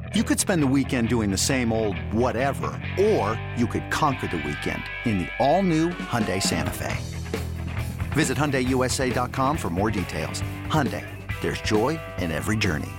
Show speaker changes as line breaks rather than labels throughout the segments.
You could spend the weekend doing the same old whatever, or you could conquer the weekend in the all-new Hyundai Santa Fe. Visit HyundaiUSA.com for more details. Hyundai, there's joy in every journey.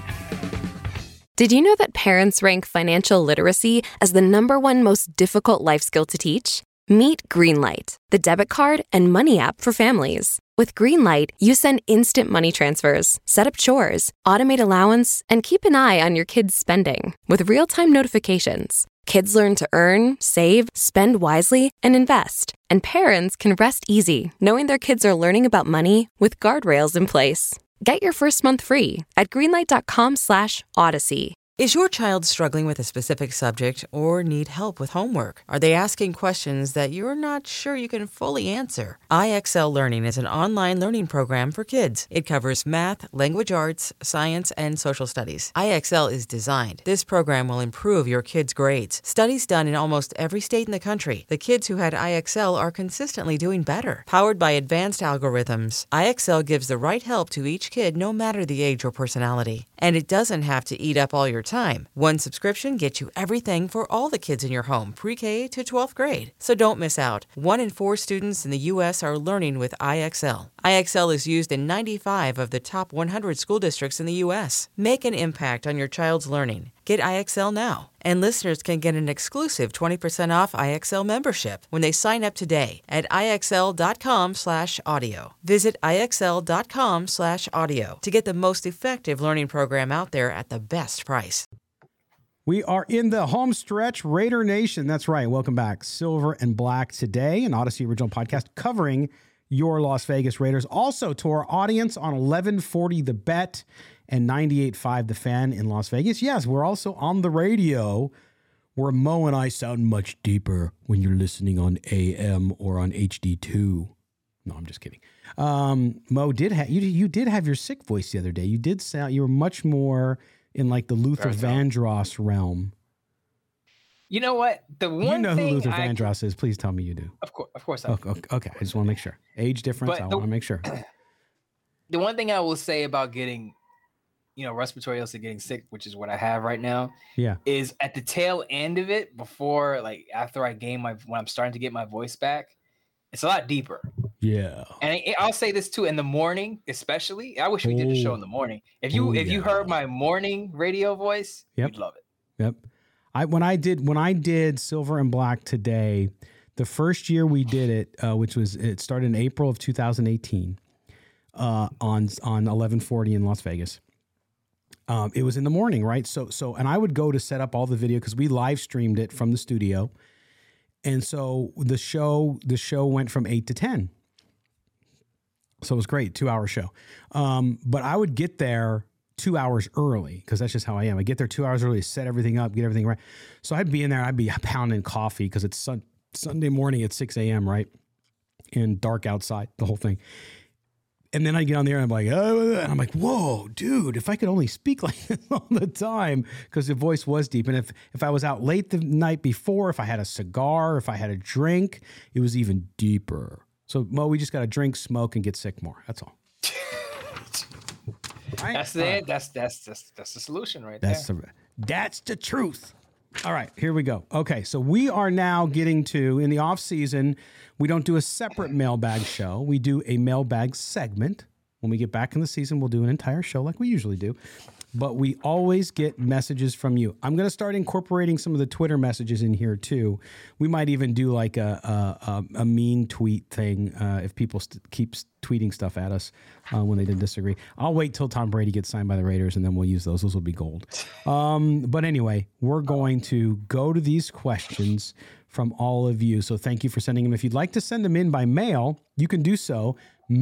Did you know that parents rank financial literacy as the #1 most difficult life skill to teach? Meet Greenlight, the debit card and money app for families. With Greenlight, you send instant money transfers, set up chores, automate allowance, and keep an eye on your kids' spending with real-time notifications. Kids learn to earn, save, spend wisely, and invest. And parents can rest easy knowing their kids are learning about money with guardrails in place. Get your first month free at greenlight.com/Odyssey.
Is your child struggling with a specific subject or need help with homework? Are they asking questions that you're not sure you can fully answer? IXL Learning is an online learning program for kids. It covers math, language arts, science, and social studies. IXL is designed. This program will improve your kids' grades. Studies done in almost every state in the country. The kids who had IXL are consistently doing better. Powered by advanced algorithms, IXL gives the right help to each kid no matter the age or personality. And it doesn't have to eat up all your time. One subscription gets you everything for all the kids in your home, pre-K to 12th grade. So don't miss out. 1 in 4 students in the U.S. are learning with IXL. IXL is used in 95 of the top 100 school districts in the U.S. Make an impact on your child's learning. Get IXL now. And listeners can get an exclusive 20% off IXL membership when they sign up today at IXL.com/audio. Visit IXL.com/audio to get the most effective learning program out there at the best price.
We are in the home stretch, Raider Nation. That's right. Welcome back. Silver and Black today, an Odyssey original podcast covering your Las Vegas Raiders. Also to our audience on 1140 The Bet and 98.5 The Fan in Las Vegas. Yes, we're also on the radio where Mo and I sound much deeper when you're listening on AM or on HD2. No, I'm just kidding. Mo did have you did have your sick voice the other day. You did sound you were much more in like the Luther Vandross realm.
You know what? The one
you know
thing
who Luther Vandross is. Please tell me you do.
Of course I do.
Okay. I just want to make sure. Age difference. I want to make sure.
The one thing I will say about getting, respiratory illness and getting sick, which is what I have right now, is at the tail end of it, before, like, after I gain when I'm starting to get my voice back, it's a lot deeper.
Yeah.
And I'll say this too, in the morning, especially. I wish we did the show in the morning. If you heard my morning radio voice, you'd love it.
Yep. When I did Silver and Black today, the first year we did it, it started in April of 2018, on 1140 in Las Vegas. It was in the morning, right? So, and I would go to set up all the video because we live streamed it from the studio. And so the show went from 8 to 10. So it was great, 2-hour show. But I would get there 2 hours early because that's just how I am. I get there 2 hours early, set everything up, get everything right. So I'd be in there, I'd be pounding coffee because it's Sunday morning at 6 a.m., right? And dark outside, the whole thing. And then I get on there and I'm like, oh, and I'm like, whoa, dude, if I could only speak like this all the time, because the voice was deep. And if I was out late the night before, if I had a cigar, if I had a drink, it was even deeper. So Mo, we just got to drink, smoke, and get sick more. That's all.
Right? That's it. That's the solution right there.
That's the truth. All right, here we go. Okay, so we are now getting to, in the off season, we don't do a separate mailbag show. We do a mailbag segment. When we get back in the season, we'll do an entire show like we usually do. But we always get messages from you. I'm going to start incorporating some of the Twitter messages in here too. We might even do like a mean tweet thing if people keep tweeting stuff at us when they didn't disagree. I'll wait till Tom Brady gets signed by the Raiders and then we'll use those. Those will be gold. But anyway, we're going to go to these questions from all of you. So thank you for sending them. If you'd like to send them in by mail, you can do so.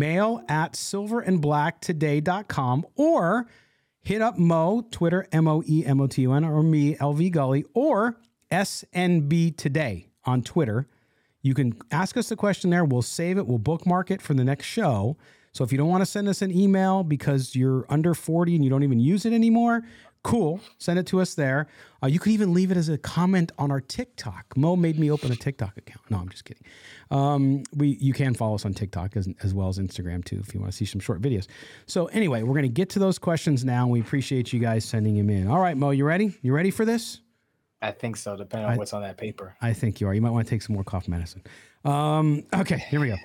mail@silverandblacktoday.com or hit up Mo, Twitter, MOEMOTUN, or me, LV Gully, or SNB Today on Twitter. You can ask us the question there. We'll save it. We'll bookmark it for the next show. So if you don't want to send us an email because you're under 40 and you don't even use it anymore, cool. Send it to us there. You could even leave it as a comment on our TikTok. Mo made me open a TikTok account. No, I'm just kidding. You can follow us on TikTok as well as Instagram too if you want to see some short videos. So anyway, we're going to get to those questions now. And we appreciate you guys sending them in. All right, Mo, you ready? You ready for this?
I think so, depending on what's on that paper.
I think you are. You might want to take some more cough medicine. Okay, here we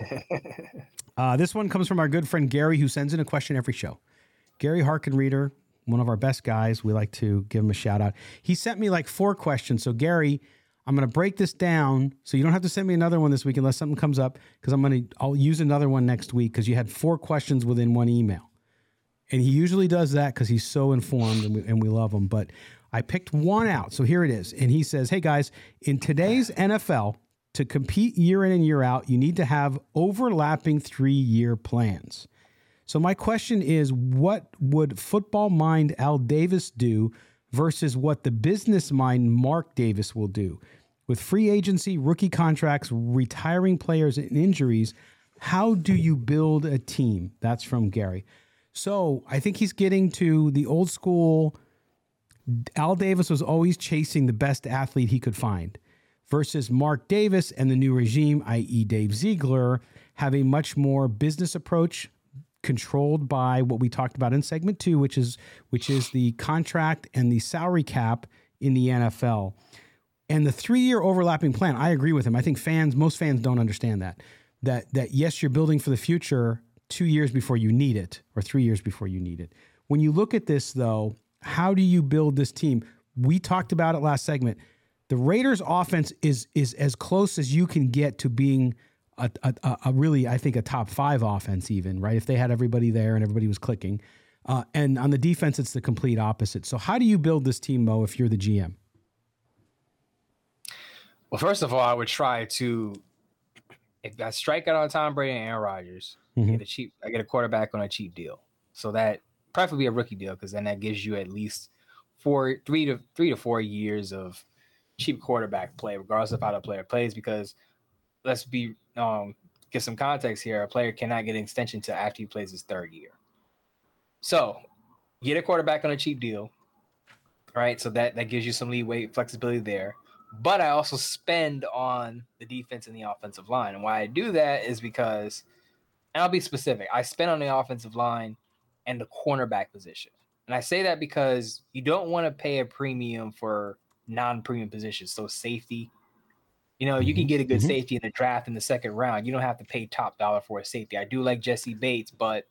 go. This one comes from our good friend Gary, who sends in a question every show. Gary Harkin Reader, one of our best guys. We like to give him a shout out. He sent me like 4 questions. So Gary, I'm going to break this down so you don't have to send me another one this week unless something comes up, because I'll use another one next week because you had 4 questions within one email. And he usually does that because he's so informed and we love him. But I picked one out. So here it is. And he says, hey guys, in today's NFL, to compete year in and year out, you need to have overlapping 3-year plans. So my question is, what would football mind Al Davis do versus what the business mind Mark Davis will do? With free agency, rookie contracts, retiring players, and injuries, how do you build a team? That's from Gary. So I think he's getting to the old school. Al Davis was always chasing the best athlete he could find, versus Mark Davis and the new regime, i.e. Dave Ziegler, have a much more business approach, controlled by what we talked about in segment 2, which is the contract and the salary cap in the NFL. And the 3-year overlapping plan, I agree with him. I think most fans don't understand that yes, you're building for the future 2 years before you need it, or 3 years before you need it. When you look at this, though, how do you build this team? We talked about it last segment. The Raiders' offense is as close as you can get to being a really, I think, a top 5 offense even, right? If they had everybody there and everybody was clicking. And on the defense, it's the complete opposite. So how do you build this team, Mo, if you're the GM?
Well, first of all, I would try to, if I strike out on Tom Brady and Aaron Rodgers, I get a quarterback on a cheap deal. So that preferably a rookie deal, because then that gives you at least 3 to 4 years of cheap quarterback play, regardless of how the player plays. Because let's be get some context here. A player cannot get an extension until after he plays his 3rd year. So get a quarterback on a cheap deal, right? So that gives you some leeway, flexibility there. But I also spend on the defense and the offensive line. And why I do that is because, and I'll be specific, I spend on the offensive line and the cornerback position. And I say that because you don't want to pay a premium for non-premium positions. So safety, you can get a good safety in the draft in the 2nd round. You don't have to pay top dollar for a safety. I do like Jesse Bates, but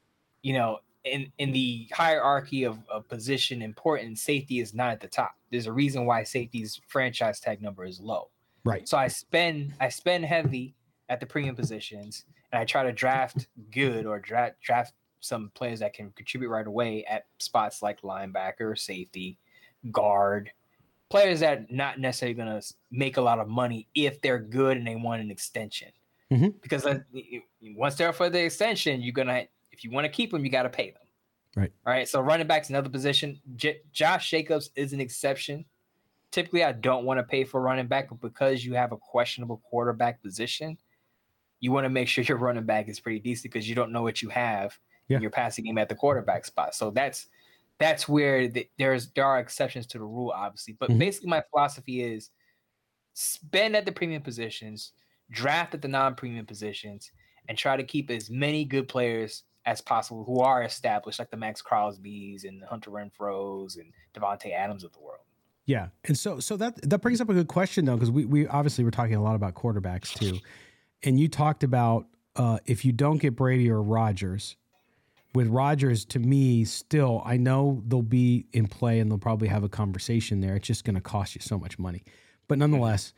in the hierarchy of position importance, safety is not at the top. There's a reason why safety's franchise tag number is low.
Right.
So I spend heavy at the premium positions, and I try to draft good or draft some players that can contribute right away at spots like linebacker, safety, guard, players that are not necessarily going to make a lot of money if they're good and they want an extension. Because once they're for the extension, if you want to keep them, you got to pay them.
Right.
All right. So running back's another position. Josh Jacobs is an exception. Typically, I don't want to pay for running back, but because you have a questionable quarterback position, you want to make sure your running back is pretty decent, because you don't know what you have in your passing game at the quarterback spot. So that's where there are exceptions to the rule, obviously. But basically, my philosophy is spend at the premium positions, draft at the non-premium positions, and try to keep as many good players as possible who are established, like the Max Crosby's and the Hunter Renfro's and Devontae Adams of the world.
Yeah. And so that brings up a good question, though, because we obviously we're talking a lot about quarterbacks too. And you talked about if you don't get Brady or Rodgers. With Rodgers, to me, still, I know they'll be in play and they'll probably have a conversation there. It's just going to cost you so much money. But nonetheless,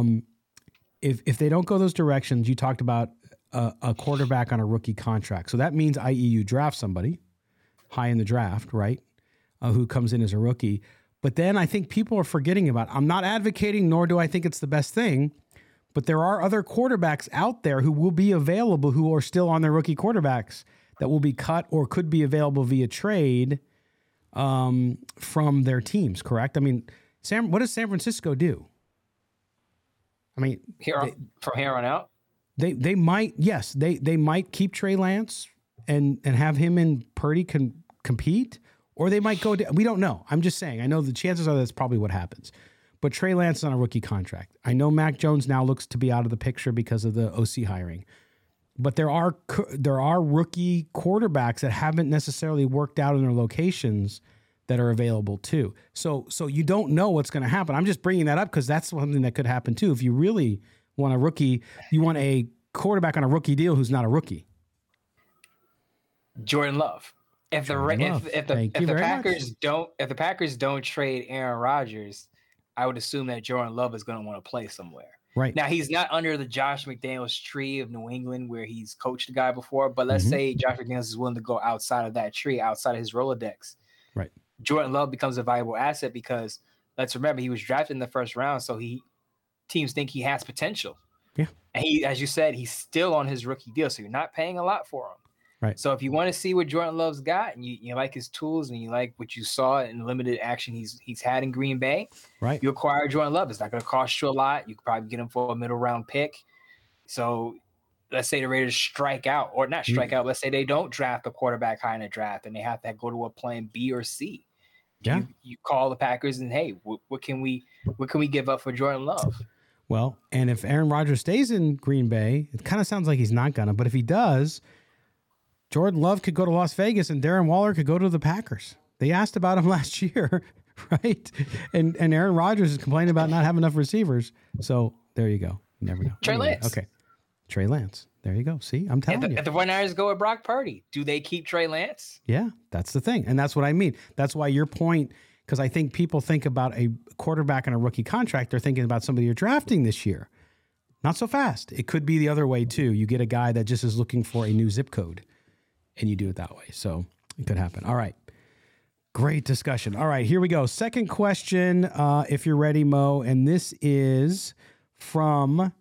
if they don't go those directions, you talked about a quarterback on a rookie contract. So that means, i.e., you draft somebody high in the draft, right, who comes in as a rookie. But then I think people are forgetting about, I'm not advocating, nor do I think it's the best thing, but there are other quarterbacks out there who will be available who are still on their rookie quarterbacks that will be cut or could be available via trade from their teams, correct? I mean, what does San Francisco do? I mean,
from here on out?
They might, yes, they might keep Trey Lance and have him and Purdy compete, Or they might go to, we don't know. I'm just saying, I know the chances are that's probably what happens. But Trey Lance is on a rookie contract. I know Mac Jones now looks to be out of the picture because of the OC hiring. But there are rookie quarterbacks that haven't necessarily worked out in their locations that are available too. So you don't know what's going to happen. I'm just bringing that up because that's something that could happen too. If you really want a rookie, you want a quarterback on a rookie deal who's not a rookie.
Jordan Love. If the Packers don't trade Aaron Rodgers, I would assume that Jordan Love is going to want to play somewhere.
Right.
Now, he's not under the Josh McDaniels tree of New England where he's coached a guy before, but let's say Josh McDaniels is willing to go outside of that tree, outside of his Rolodex.
Right.
Jordan Love becomes a valuable asset because let's remember he was drafted in the first round, so teams think he has potential.
Yeah.
And he, as you said, he's still on his rookie deal, so you're not paying a lot for him.
Right.
So if you want to see what Jordan Love's got and you like his tools and you like what you saw in limited action he's had in Green Bay,
right,
you acquire Jordan Love. It's not going to cost you a lot. You could probably get him for a middle round pick. So let's say the Raiders strike out or not strike out. Let's say they don't draft a quarterback high in the draft and they have to go to a plan B or C.
Yeah.
You call the Packers and hey, what can we give up for Jordan Love?
Well, and if Aaron Rodgers stays in Green Bay, it kind of sounds like he's not gonna, but if he does, Jordan Love could go to Las Vegas and Darren Waller could go to the Packers. They asked about him last year, right? And Aaron Rodgers is complaining about not having enough receivers. So there you go. You never know.
Trey Lance.
Okay. Trey Lance. There you go. See, I'm telling you.
If the 49ers go with Brock Purdy, do they keep Trey Lance?
Yeah, that's the thing. And that's what I mean. That's why your point, because I think people think about a quarterback on a rookie contract, they're thinking about somebody you're drafting this year. Not so fast. It could be the other way too. You get a guy that just is looking for a new zip code. And you do it that way. So it could happen. All right. Great discussion. All right, here we go. Second question, if you're ready, Mo. And this is from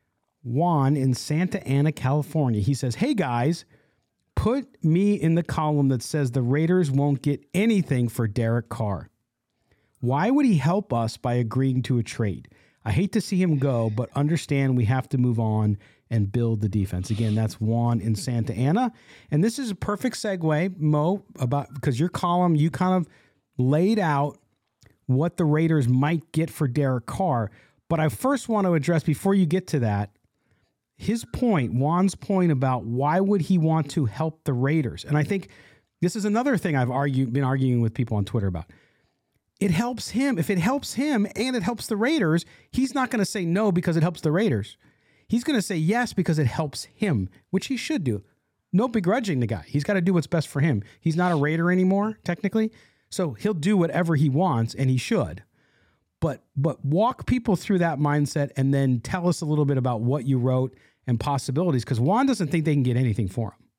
Juan in Santa Ana, California. He says, hey, guys, put me in the column that says the Raiders won't get anything for Derek Carr. Why would he help us by agreeing to a trade? I hate to see him go, but understand we have to move on and build the defense. Again, that's Juan in Santa Ana. And this is a perfect segue, Mo, because your column, you kind of laid out what the Raiders might get for Derek Carr. But I first want to address, before you get to that, his point, Juan's point about why would he want to help the Raiders? And I think this is another thing I've been arguing with people on Twitter about. It helps him. If it helps him and it helps the Raiders, he's not going to say no because it helps the Raiders. He's going to say yes because it helps him, which he should do. No begrudging the guy. He's got to do what's best for him. He's not a Raider anymore, technically. So he'll do whatever he wants, and he should. But walk people through that mindset and then tell us a little bit about what you wrote and possibilities, because Juan doesn't think they can get anything for him.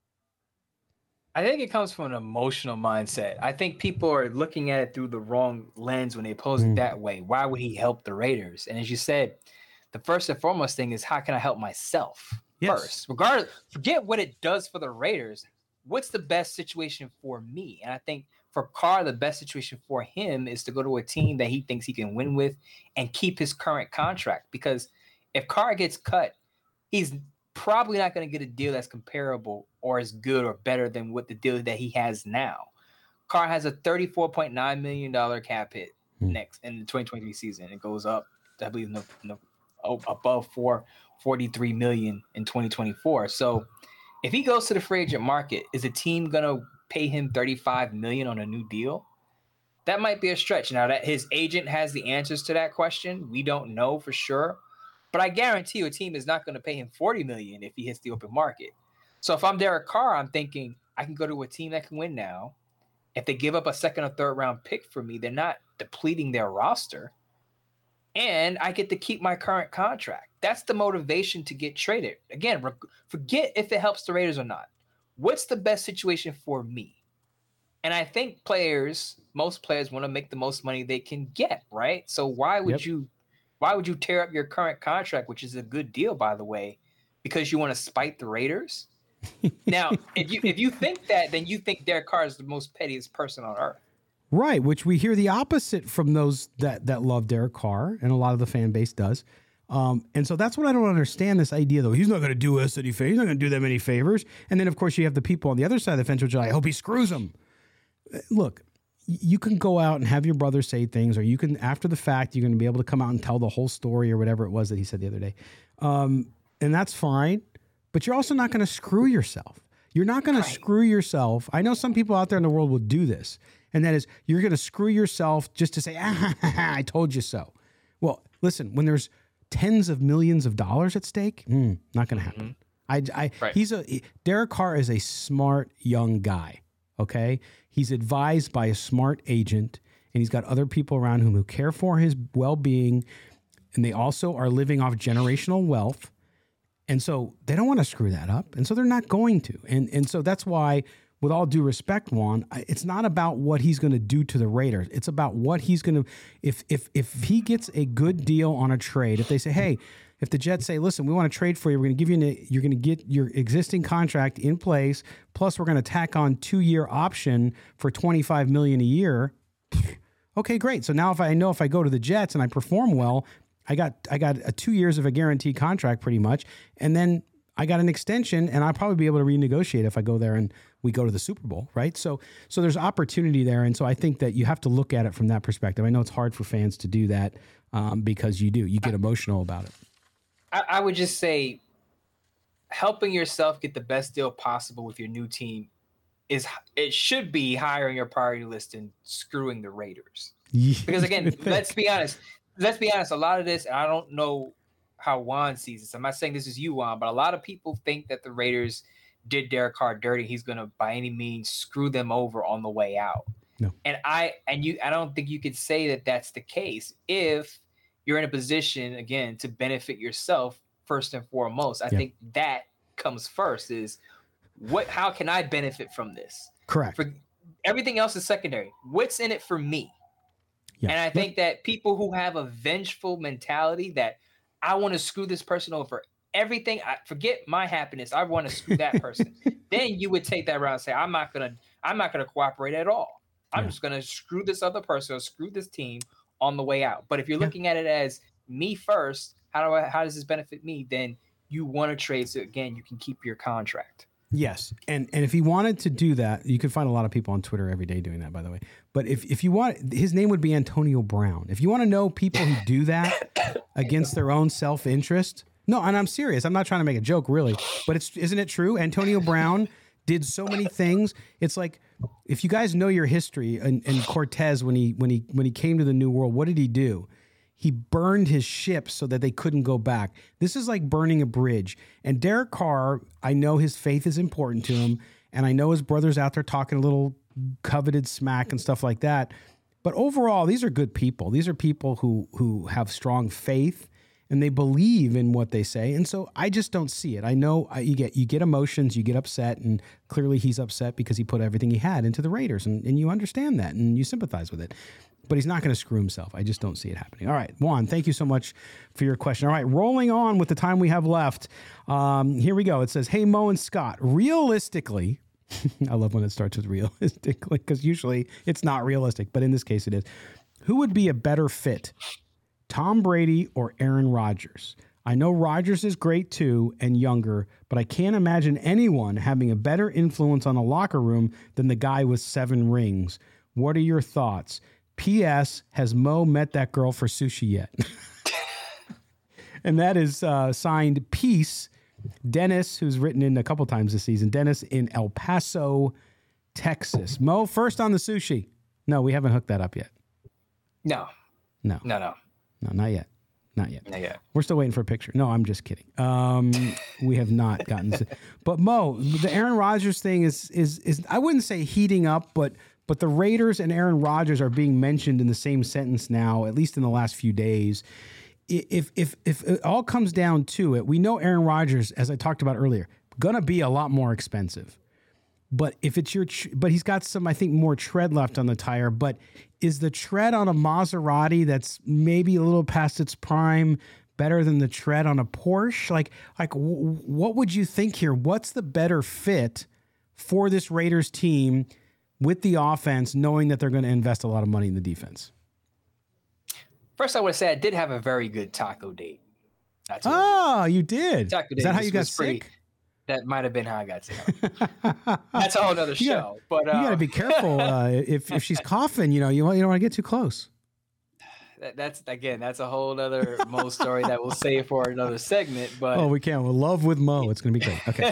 I think it comes from an emotional mindset. I think people are looking at it through the wrong lens when they pose it that way. Why would he help the Raiders? And as you said, the first and foremost thing is how can I help myself first? Regardless, forget what it does for the Raiders. What's the best situation for me? And I think for Carr, the best situation for him is to go to a team that he thinks he can win with and keep his current contract. Because if Carr gets cut, he's probably not going to get a deal that's comparable or as good or better than what the deal that he has now. Carr has a $34.9 million cap hit next in the 2023 season. It goes up, I believe, above $43 million in 2024. So if he goes to the free agent market, is a team going to pay him $35 million on a new deal? That might be a stretch. Now that his agent has the answers to that question, we don't know for sure. But I guarantee you a team is not going to pay him $40 million if he hits the open market. So if I'm Derek Carr, I'm thinking I can go to a team that can win now. If they give up a second or third round pick for me, they're not depleting their roster. And I get to keep my current contract. That's the motivation to get traded. Again, forget if it helps the Raiders or not. What's the best situation for me? And I think most players want to make the most money they can get, right? So why would you tear up your current contract, which is a good deal, by the way, because you want to spite the Raiders? Now, if you think that, then you think Derek Carr is the most pettiest person on earth.
Right, which we hear the opposite from those that love Derek Carr, and a lot of the fan base does. And so that's what I don't understand, this idea, though. He's not going to do us any favors. He's not going to do them any favors. And then, of course, you have the people on the other side of the fence, which are like, I hope he screws them. Look, you can go out and have your brother say things, or you can, after the fact, you're going to be able to come out and tell the whole story or whatever it was that he said the other day. And that's fine, but you're also not going to screw yourself. You're not going to screw yourself. I know some people out there in the world will do this, and that is you're going to screw yourself just to say, I told you so. Well, listen, when there's tens of millions of dollars at stake, not going to happen. Derek Carr is a smart young guy. Okay. He's advised by a smart agent, and he's got other people around him who care for his well-being. And they also are living off generational wealth. And so they don't want to screw that up. And so they're not going to. And so that's why, with all due respect, Juan, it's not about what he's going to do to the Raiders. It's about what he's going to, if he gets a good deal on a trade, if they say, hey, if the Jets say, listen, we want to trade for you, we're going to give you're going to get your existing contract in place, plus we're going to tack on 2-year option for $25 million a year. Okay, great. So now if I go to the Jets and I perform well, I got a 2 years of a guaranteed contract pretty much, and then I got an extension, and I'll probably be able to renegotiate if I go there and we go to the Super Bowl, right? So there's opportunity there, and so I think that you have to look at it from that perspective. I know it's hard for fans to do that because you get emotional about it.
I would just say helping yourself get the best deal possible with your new team it should be higher on your priority list than screwing the Raiders. Because again, let's be honest. A lot of this, and I don't know how Juan sees this. I'm not saying this is you, Juan, but a lot of people think that the Raiders did Derek Carr dirty. He's going to, by any means, screw them over on the way out.
No.
And I don't think you could say that that's the case if you're in a position, again, to benefit yourself first and foremost. I think that comes first is how can I benefit from this?
Correct.
For everything else is secondary. What's in it for me?
Yeah.
And I think that people who have a vengeful mentality that I want to screw this person over everything, I forget my happiness, I want to screw that person. Then you would take that route and say, I'm not gonna cooperate at all. I'm just gonna screw this other person or screw this team on the way out. But if you're looking at it as me first, how does this benefit me? Then you want to trade so again you can keep your contract.
Yes. And if he wanted to do that, you can find a lot of people on Twitter every day doing that, by the way. But if you want, his name would be Antonio Brown. If you want to know people who do that against their own self-interest, no, and I'm serious. I'm not trying to make a joke, really. But isn't it true? Antonio Brown did so many things. It's like, if you guys know your history, and Cortez, when he came to the New World, what did he do? He burned his ships so that they couldn't go back. This is like burning a bridge. And Derek Carr, I know his faith is important to him, and I know his brother's out there talking a little coveted smack and stuff like that. But overall, these are good people. These are people who have strong faith, and they believe in what they say. And so I just don't see it. I know you get emotions, you get upset, and clearly he's upset because he put everything he had into the Raiders, and you understand that, and you sympathize with it. But he's not going to screw himself. I just don't see it happening. All right, Juan, thank you so much for your question. All right, rolling on with the time we have left. Here we go. It says, hey, Mo and Scott, realistically, I love when it starts with realistically because usually it's not realistic, but in this case it is. Who would be a better fit, Tom Brady or Aaron Rodgers? I know Rodgers is great too and younger, but I can't imagine anyone having a better influence on the locker room than the guy with 7 rings. What are your thoughts? P.S. Has Mo met that girl for sushi yet? And that is signed Peace, Dennis, who's written in a couple times this season. Dennis in El Paso, Texas. Mo, first on the sushi. No, we haven't hooked that up yet.
No, not yet. Not yet. We're still waiting for a picture. No, I'm just kidding.
We have not gotten to, but Mo, the Aaron Rodgers thing is I wouldn't say heating up, but the Raiders and Aaron Rodgers are being mentioned in the same sentence now, at least in the last few days. If it all comes down to it, we know Aaron Rodgers, as I talked about earlier, gonna be a lot more expensive. But if it's but he's got some, I think, more tread left on the tire. But is the tread on a Maserati that's maybe a little past its prime better than the tread on a Porsche? Like what would you think here? What's the better fit for this Raiders team with the offense, knowing that they're going to invest a lot of money in the defense?
First, I would say I did have a very good taco date.
Oh, you did? Taco date. Is that how you got sick?
That might have been how I got to know. That's a whole other show. But
you got to be careful if she's coughing. You don't want to get too close.
That's a whole other Mo story that we'll save for another segment. But
we can. We'll love with Mo. It's going to be great. Okay.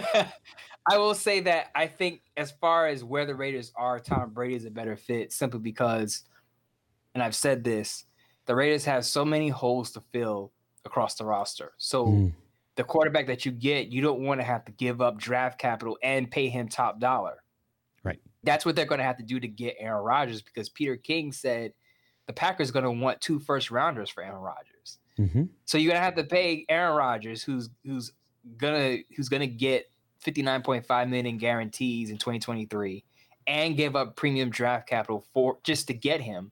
I will say that I think as far as where the Raiders are, Tom Brady is a better fit simply because, and I've said this, the Raiders have so many holes to fill across the roster. So the quarterback that you get, you don't want to have to give up draft capital and pay him top dollar.
Right.
That's what they're going to have to do to get Aaron Rodgers, because Peter King said the Packers are going to want 2 first-rounders for Aaron Rodgers.
Mm-hmm.
So you're going to have to pay Aaron Rodgers, who's gonna get $59.5 million in guarantees in 2023, and give up premium draft capital for just to get him.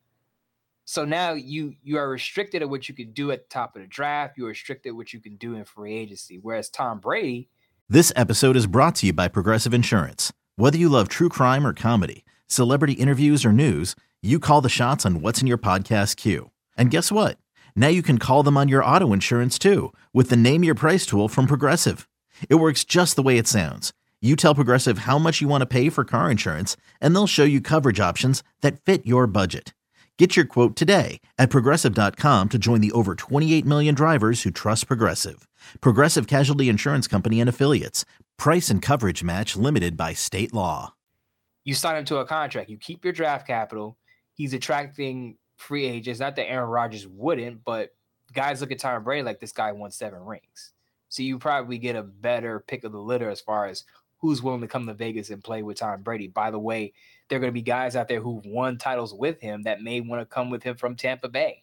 So now you are restricted at what you can do at the top of the draft. You're restricted at what you can do in free agency. Whereas Tom Brady.
This episode is brought to you by Progressive Insurance. Whether you love true crime or comedy, celebrity interviews or news, you call the shots on what's in your podcast queue. And guess what? Now you can call them on your auto insurance too with the Name Your Price tool from Progressive. It works just the way it sounds. You tell Progressive how much you want to pay for car insurance, and they'll show you coverage options that fit your budget. Get your quote today at Progressive.com to join the over 28 million drivers who trust Progressive. Progressive Casualty Insurance Company and Affiliates. Price and coverage match limited by state law.
You sign him to a contract. You keep your draft capital. He's attracting free agents. Not that Aaron Rodgers wouldn't, but guys look at Tom Brady like this guy won 7 rings. So you probably get a better pick of the litter as far as who's willing to come to Vegas and play with Tom Brady. By the way, there are going to be guys out there who've won titles with him that may want to come with him from Tampa Bay.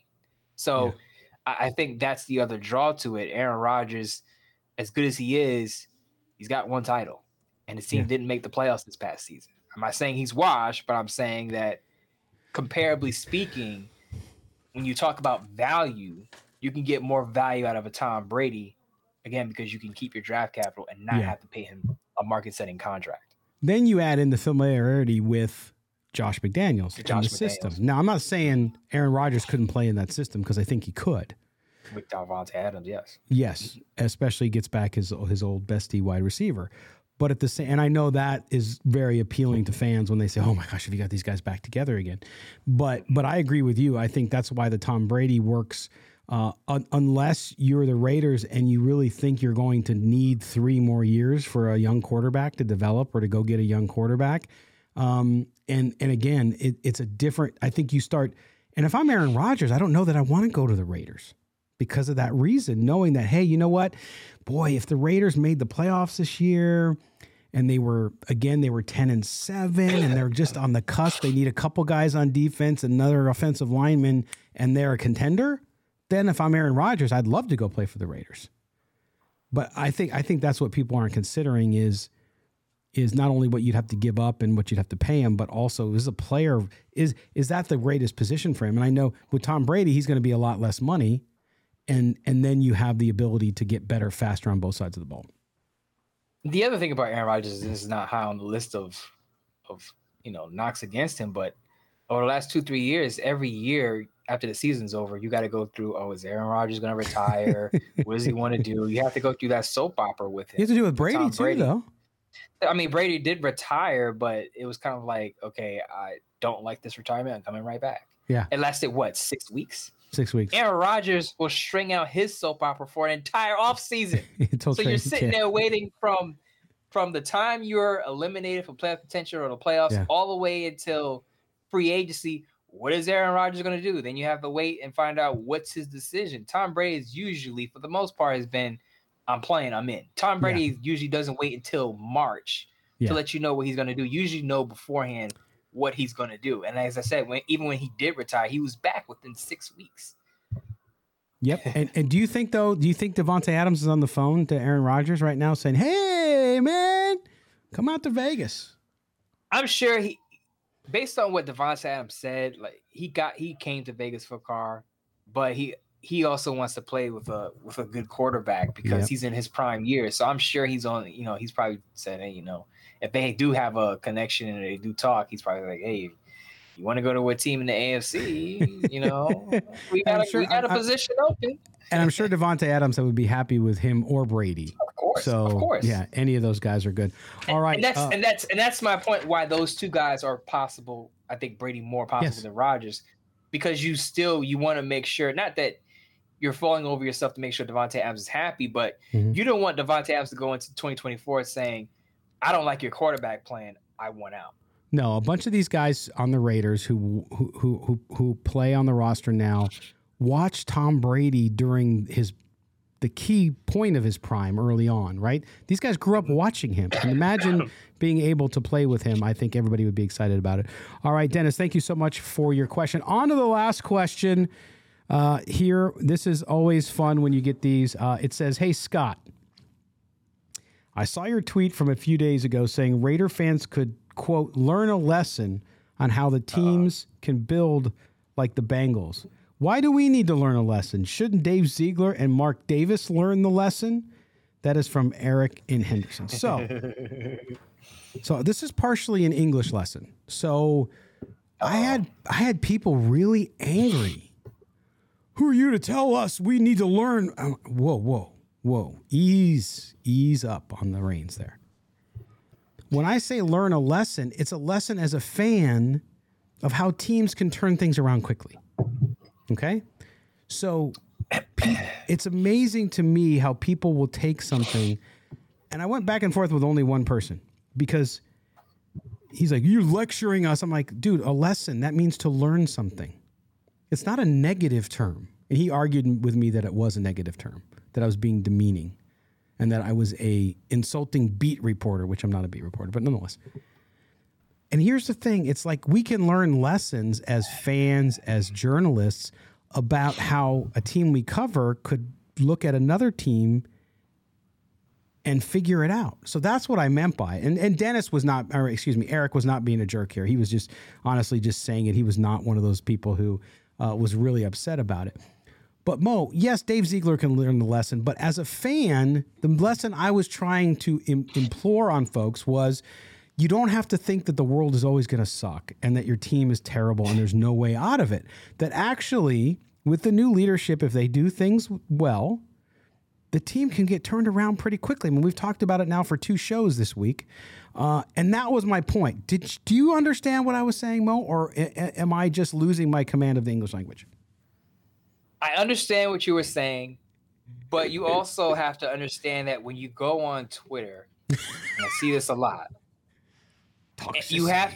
So I think that's the other draw to it. Aaron Rodgers, as good as he is, he's got 1 title, and his team didn't make the playoffs this past season. I'm not saying he's washed, but I'm saying that comparably speaking, when you talk about value, you can get more value out of a Tom Brady, again, because you can keep your draft capital and not have to pay him a market-setting contract.
Then you add in the familiarity with Josh McDaniels in the system. Now, I'm not saying Aaron Rodgers couldn't play in that system, because I think he could.
With Davante Adams, yes.
Yes, especially gets back his old bestie wide receiver. But at the same, and I know that is very appealing to fans when they say, "Oh my gosh, have you got these guys back together again?" But I agree with you. I think that's why the Tom Brady works. Unless you're the Raiders and you really think you're going to need 3 more years for a young quarterback to develop or to go get a young quarterback. And again, it's a different, I think you start, and if I'm Aaron Rodgers, I don't know that I want to go to the Raiders because of that reason, knowing that, hey, you know what, boy, if the Raiders made the playoffs this year and they were 10-7 and they're just on the cusp, they need a couple guys on defense, another offensive lineman, and they're a contender. Then if I'm Aaron Rodgers, I'd love to go play for the Raiders. But I think that's what people aren't considering is not only what you'd have to give up and what you'd have to pay him, but also is a player, is that the greatest position for him? And I know with Tom Brady, he's going to be a lot less money, and then you have the ability to get better faster on both sides of the ball.
The other thing about Aaron Rodgers is this is not high on the list of knocks against him, but over the last 2-3 years, every year after the season's over, you got to go through, is Aaron Rodgers going to retire? What does he want to do? You have to go through that soap opera with him.
You have to do it with Brady too, though.
I mean, Brady did retire, but it was kind of like, okay, I don't like this retirement. I'm coming right back.
Yeah.
It lasted, 6 weeks?
6 weeks.
Aaron Rodgers will string out his soap opera for an entire offseason. So you're sitting there waiting from the time you're eliminated from playoff potential or the playoffs all the way until free agency. What is Aaron Rodgers going to do? Then you have to wait and find out what's his decision. Tom Brady is usually, for the most part, has been, I'm playing, I'm in. Tom Brady usually doesn't wait until March to let you know what he's going to do. You usually know beforehand what he's going to do. And as I said, even when he did retire, he was back within 6 weeks.
Yep. And do you think Davante Adams is on the phone to Aaron Rodgers right now saying, "Hey, man, come out to Vegas"?
I'm sure based on what Davante Adams said, like he came to Vegas for Carr, but he also wants to play with a good quarterback because he's in his prime years. So I'm sure he's on, he's probably said, hey, if they do have a connection and they do talk, he's probably like, hey, you want to go to a team in the AFC? We got a position open.
And I'm sure Davante Adams would be happy with him or Brady.
Of course.
Of course. Yeah, any of those guys are good. All right.
And that's my point why those two guys are possible. I think Brady more possible than Rodgers, because you want to make sure, not that you're falling over yourself to make sure Davante Adams is happy, but you don't want Davante Adams to go into 2024 saying, I don't like your quarterback plan, I want out.
No, a bunch of these guys on the Raiders who play on the roster now watch Tom Brady during the key point of his prime early on, right? These guys grew up watching him. And imagine being able to play with him. I think everybody would be excited about it. All right, Dennis, thank you so much for your question. On to the last question here. This is always fun when you get these. It says, hey, Scott, I saw your tweet from a few days ago saying Raider fans could, quote, learn a lesson on how the teams can build like the Bengals. Why do we need to learn a lesson? Shouldn't Dave Ziegler and Mark Davis learn the lesson? That is from Eric in Henderson. So this is partially an English lesson. So I had people really angry. Who are you to tell us we need to learn? Whoa. Ease up on the reins there. When I say learn a lesson, it's a lesson as a fan of how teams can turn things around quickly. Okay? So it's amazing to me how people will take something, and I went back and forth with only one person because he's like, you're lecturing us. I'm like, dude, a lesson, that means to learn something. It's not a negative term. And he argued with me that it was a negative term, that I was being demeaning, and that I was a insulting beat reporter, which I'm not a beat reporter, but nonetheless. And here's the thing. It's like we can learn lessons as fans, as journalists, about how a team we cover could look at another team and figure it out. So that's what I meant by it. And Dennis was not, or excuse me, Eric was not being a jerk here. He was just honestly just saying it. He was not one of those people who was really upset about it. But Mo, yes, Dave Ziegler can learn the lesson. But as a fan, the lesson I was trying to implore on folks was, you don't have to think that the world is always going to suck and that your team is terrible and there's no way out of it. That actually, with the new leadership, if they do things well, the team can get turned around pretty quickly. I mean, we've talked about it now for 2 shows this week. And that was my point. Do you understand what I was saying, Mo? Or am I just losing my command of the English language?
I understand what you were saying, but you also have to understand that when you go on Twitter, and I see this a lot, you have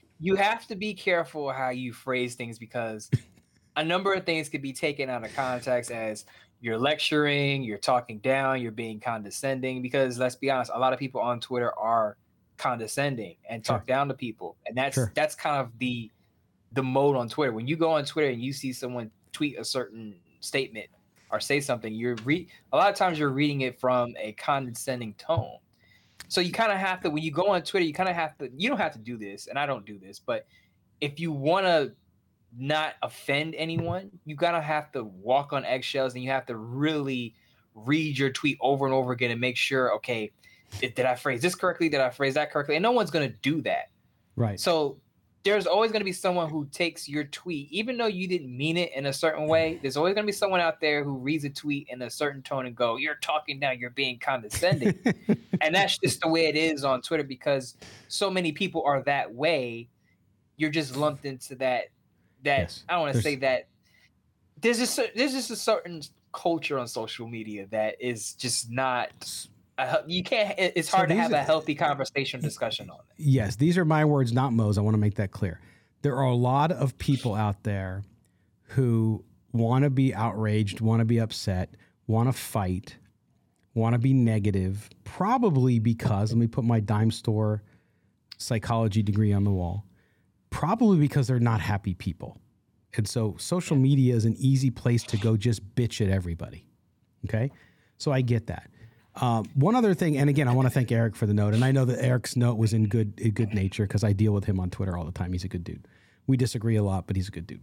to be careful how you phrase things, because a number of things could be taken out of context as you're lecturing, you're talking down, you're being condescending, because let's be honest, a lot of people on Twitter are condescending and talk down to people. And that's kind of the mode on Twitter. When you go on Twitter and you see someone tweet a certain statement or say something, a lot of times you're reading it from a condescending tone. So you kind of have to, when you go on Twitter, you don't have to do this, and I don't do this, but if you want to not offend anyone, you gotta have to walk on eggshells, and you have to really read your tweet over and over again and make sure, okay, did I phrase this correctly? Did I phrase that correctly? And no one's going to do that.
Right.
So there's always going to be someone who takes your tweet, even though you didn't mean it in a certain way. There's always going to be someone out there who reads a tweet in a certain tone and go, you're talking down, you're being condescending. And that's just the way it is on Twitter, because so many people are that way. You're just lumped into that. Yes. I don't want to say that. There's just a certain culture on social media that is just not. You can't. It's hard to have a healthy conversation discussion on it.
Yes, these are my words, not Mo's. I want to make that clear. There are a lot of people out there who want to be outraged, want to be upset, want to fight, want to be negative, probably because, let me put my dime store psychology degree on the wall, probably because they're not happy people. And so social media is an easy place to go just bitch at everybody. Okay? So I get that. One other thing, and again, I want to thank Eric for the note. And I know that Eric's note was in good nature because I deal with him on Twitter all the time. He's a good dude. We disagree a lot, but he's a good dude.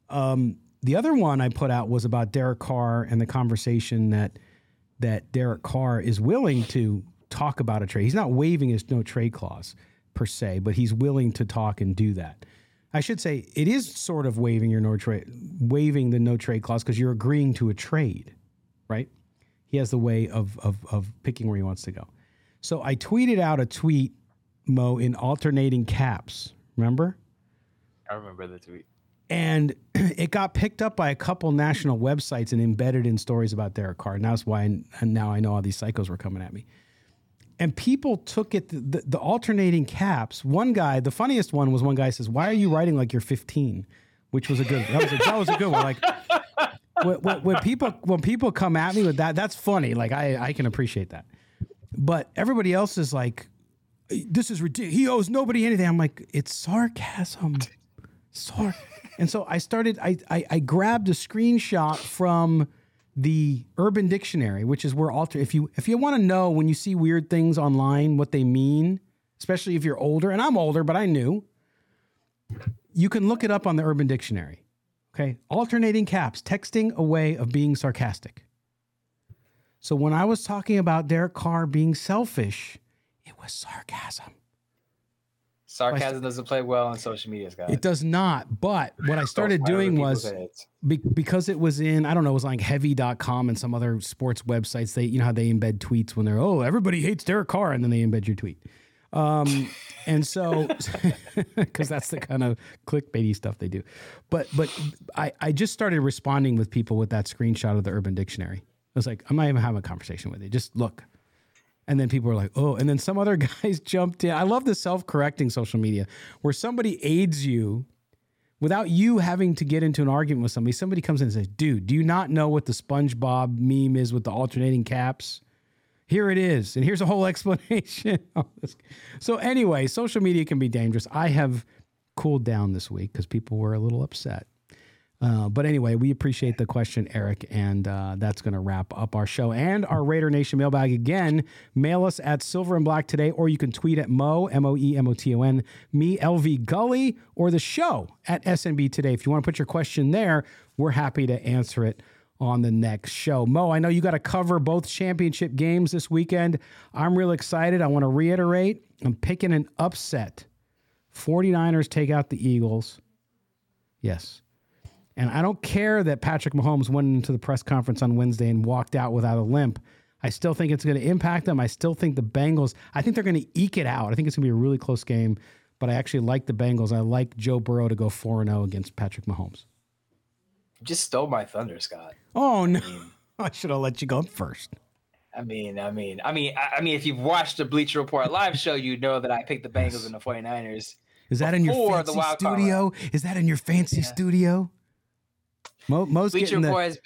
The other one I put out was about Derek Carr and the conversation that Derek Carr is willing to talk about a trade. He's not waiving his no trade clause per se, but he's willing to talk and do that. I should say it is sort of waiving the no trade clause because you're agreeing to a trade, right? He has the way of picking where he wants to go. So I tweeted out a tweet, Mo, in alternating caps. Remember?
I remember the tweet.
And it got picked up by a couple national websites and embedded in stories about Derek Carr. And that's why now I know all these psychos were coming at me. And people took it, the alternating caps. One guy, the funniest one was one guy says, "Why are you writing like you're 15?" Which was a good, that was a good one. Like when people come at me with that, that's funny. Like I can appreciate that. But everybody else is like, "This is ridiculous. He owes nobody anything." I'm like, it's sarcasm. And so I started, I grabbed a screenshot from the Urban Dictionary, which is where if you want to know when you see weird things online, what they mean, especially if you're older, and I'm older, but I knew, you can look it up on the Urban Dictionary. Okay. Alternating caps, texting a way of being sarcastic. So when I was talking about Derek Carr being selfish, it was sarcasm.
Sarcasm doesn't play well on social media, guys.
It does not. But what I started doing was, because it was in, I don't know, it was like heavy.com and some other sports websites. They, you know how they embed tweets when they're, "Oh, everybody hates Derek Carr," and then they embed your tweet. And so, because that's the kind of clickbaity stuff they do. But I just started responding with people with that screenshot of the Urban Dictionary. I was like, I'm not even having a conversation with you. Just look. And then people were like, "Oh," and then some other guys jumped in. I love the self-correcting social media where somebody aids you without you having to get into an argument with somebody. Somebody comes in and says, "Dude, do you not know what the SpongeBob meme is with the alternating caps? Here it is. And here's a whole explanation." So anyway, social media can be dangerous. I have cooled down this week because people were a little upset. But anyway, we appreciate the question, Eric, and that's going to wrap up our show and our Raider Nation mailbag. Again, mail us at Silver and Black Today, or you can tweet at Mo, MOEMOTON, me, LV Gully, or the show at SNB Today. If you want to put your question there, we're happy to answer it on the next show. Mo, I know you got to cover both championship games this weekend. I'm real excited. I want to reiterate, I'm picking an upset. 49ers take out the Eagles. Yes. And I don't care that Patrick Mahomes went into the press conference on Wednesday and walked out without a limp. I still think it's going to impact them. I still think the Bengals, I think they're going to eke it out. I think it's going to be a really close game, but I actually like the Bengals. I like Joe Burrow to go 4-0 against Patrick Mahomes.
You just stole my thunder, Scott.
Oh, no. I should have let you go first.
I mean, if you've watched the Bleacher Report live show, you know that I picked the Bengals and the 49ers.
Is that in your fancy studio? Is that in your fancy studio? Mo's
Bleacher
getting
Report has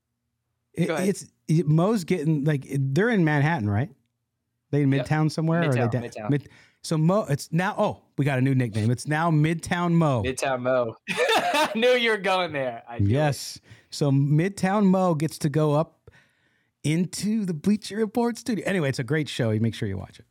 been.
Mo's getting, like, they're in Manhattan, right? They in Midtown somewhere?
Midtown,
or are they
Midtown.
So Mo, it's now, we got a new nickname. It's now Midtown Mo.
Midtown Mo. I knew you were going there.
Yes. So Midtown Mo gets to go up into the Bleacher Report studio. Anyway, it's a great show. You make sure you watch it.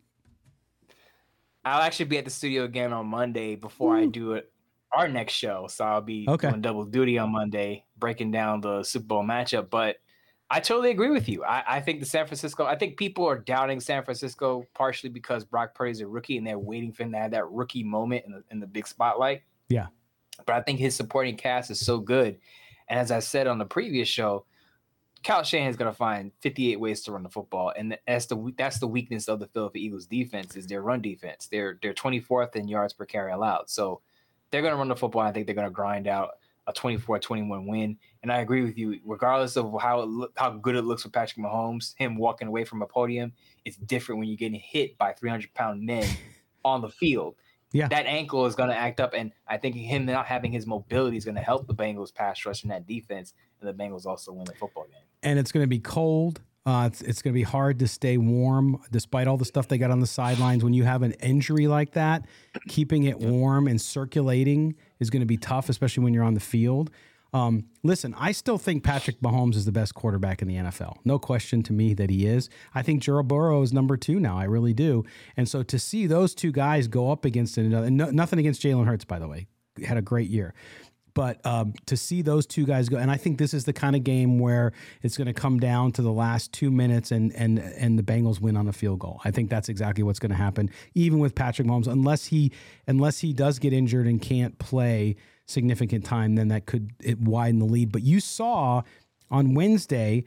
I'll actually be at the studio again on Monday before I do our next show. So I'll be on double duty on Monday, breaking down the Super Bowl matchup. But I totally agree with you. I think I think people are doubting San Francisco partially because Brock Purdy's a rookie and they're waiting for him to have that rookie moment in the big spotlight.
Yeah.
But I think his supporting cast is so good. And as I said on the previous show, Kyle Shanahan's going to find 58 ways to run the football. And that's the weakness of the Philadelphia Eagles defense is their run defense. They're 24th in yards per carry allowed. So they're going to run the football. And I think they're going to grind out a 24-21 win. And I agree with you, regardless of how good it looks for Patrick Mahomes, him walking away from a podium, it's different when you're getting hit by 300-pound men on the field.
Yeah.
That ankle is going to act up, and I think him not having his mobility is going to help the Bengals pass rush in that defense, and the Bengals also win the football game. And
it's going to be cold. It's going to be hard to stay warm despite all the stuff they got on the sidelines. When you have an injury like that, keeping it warm and circulating is going to be tough, especially when you're on the field. Listen, I still think Patrick Mahomes is the best quarterback in the NFL. No question to me that he is. I think Joe Burrow is number 2 now. I really do. And so to see those two guys go up against another, and nothing against Jalen Hurts, by the way, had a great year. But to see those two guys go, and I think this is the kind of game where it's going to come down to the last 2 minutes and the Bengals win on a field goal. I think that's exactly what's going to happen, even with Patrick Mahomes, unless he does get injured and can't play significant time, then that could widen the lead. But you saw on Wednesday,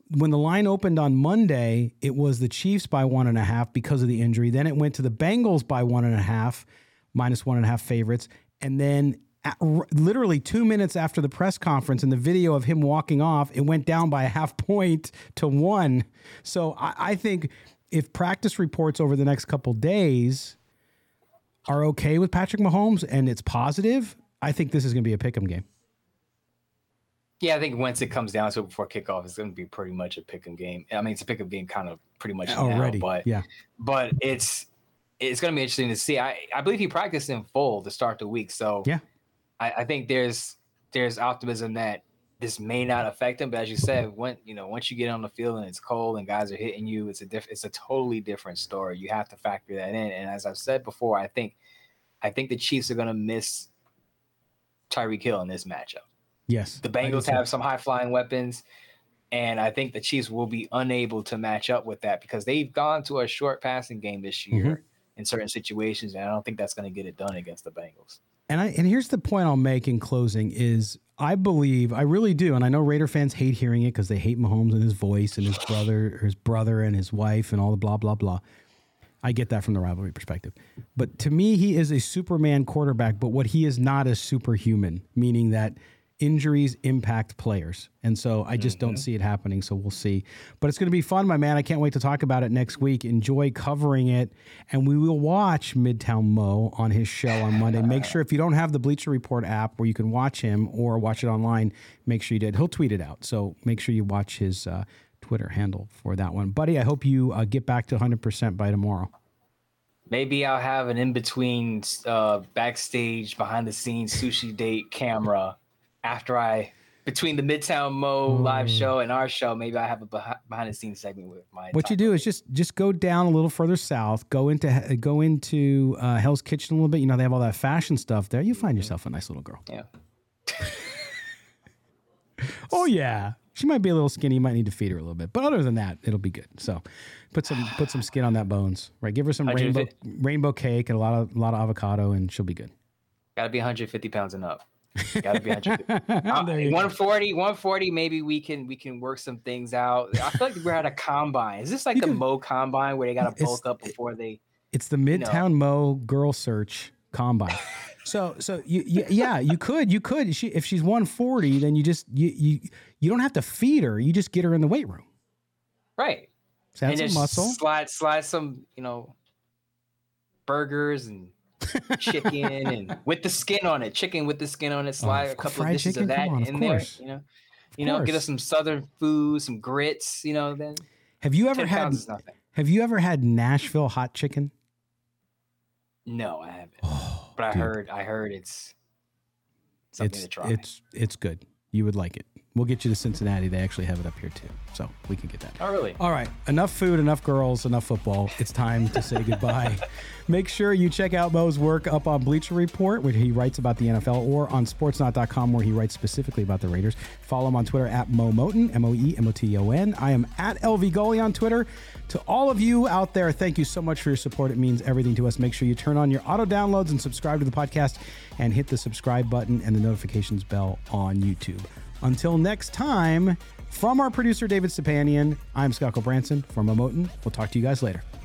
when the line opened on Monday, it was the Chiefs by 1.5 because of the injury. Then it went to the Bengals by 1.5, minus 1.5 favorites. And then literally 2 minutes after the press conference and the video of him walking off, it went down by a 0.5 point to 1. So I think if practice reports over the next couple days are okay with Patrick Mahomes and it's positive, I think this is going to be a pick'em game.
Yeah, I think once it comes down to it before kickoff, it's going to be pretty much a pick'em game. I mean, it's a pick'em game kind of pretty much already, now, but it's going to be interesting to see. I believe he practiced in full to start the week, so yeah, I think there's optimism that this may not affect him. But as you said, once you get on the field and it's cold and guys are hitting you, it's a totally different story. You have to factor that in. And as I've said before, I think the Chiefs are going to miss Tyreek Hill in this matchup.
Yes.
The Bengals have some high-flying weapons, and I think the Chiefs will be unable to match up with that because they've gone to a short passing game this year in certain situations, and I don't think that's going to get it done against the Bengals.
And here's the point I'll make in closing is I really do, and I know Raider fans hate hearing it because they hate Mahomes and his voice and his brother and his wife and all the blah, blah, blah. I get that from the rivalry perspective. But to me, he is a Superman quarterback, but what he is not is superhuman, meaning that injuries impact players. And so I just don't see it happening. So we'll see. But it's going to be fun, my man. I can't wait to talk about it next week. Enjoy covering it. And we will watch Midtown Mo on his show on Monday. Make sure if you don't have the Bleacher Report app where you can watch him or watch it online, make sure you did. He'll tweet it out. So make sure you watch his Twitter handle for that one. Buddy, I hope you get back to 100% by tomorrow.
Maybe I'll have an in-between backstage, behind-the-scenes sushi date camera between the Midtown Mo live show and our show. Maybe I have a behind-the-scenes segment with my.
What you do is just go down a little further south, go into Hell's Kitchen a little bit. You know, they have all that fashion stuff there. You find yourself a nice little girl.
Yeah.
Oh yeah. She might be a little skinny. You might need to feed her a little bit, but other than that, it'll be good. So, put some skin on that bones, right? Give her some rainbow cake and a lot of avocado, and she'll be good.
Got to be 150 pounds and up. Got to be 150. 140. Maybe we can work some things out. I feel like we're at a combine. Is this like the Mo combine where they got to bulk up before they?
It's the Midtown Mo Girl Search Combine. So you could. If she's 140, then you don't have to feed her. You just get her in the weight room.
Right.
Add some muscle.
Slide some, burgers and chicken and with the skin on it. Chicken with the skin on it. Slide a couple of dishes of that in there. Get us some Southern food, some grits. Then. Have you ever had Nashville hot chicken? No, I haven't. But I heard it's something to try. It's good. You would like it. We'll get you to Cincinnati. They actually have it up here too. So we can get that. Oh, really? All right. Enough food, enough girls, enough football. It's time to say goodbye. Make sure you check out Mo's work up on Bleacher Report, where he writes about the NFL, or on sportsnot.com, where he writes specifically about the Raiders. Follow him on Twitter at Mo Moton, MoeMoton. I am at LV Gully on Twitter. To all of you out there, thank you so much for your support. It means everything to us. Make sure you turn on your auto downloads and subscribe to the podcast, and hit the subscribe button and the notifications bell on YouTube. Until next time, from our producer, David Stepanian, I'm Scott Branson for Mo Moton. We'll talk to you guys later.